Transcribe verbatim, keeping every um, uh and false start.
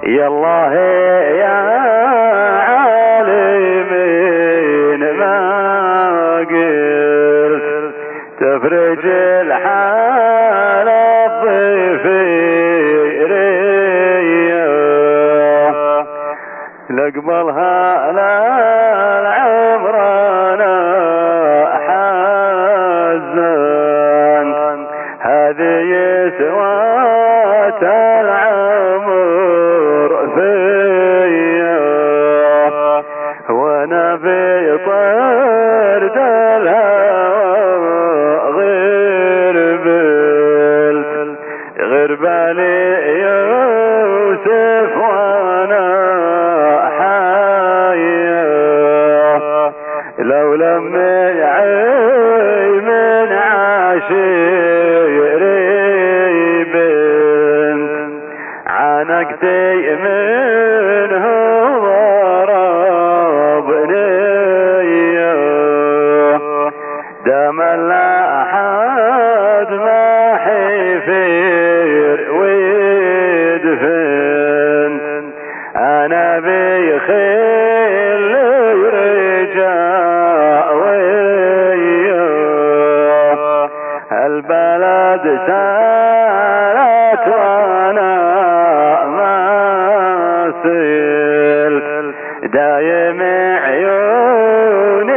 يا الله يا عالمين ما قلت تفرج الحال الضفيرية لقبلها لا العمر انا حزن هذه سوات العمر فيا وانا بطرد الهوى غير بل غير بالي يوسف وانا حيا لو لم يعي من عشيري بنت عانقتي منه ضربني دام لا حد ما حفير ويدفن انا بخيل رجاء وياه البلد سالت وانا ما سلت دايم عيوني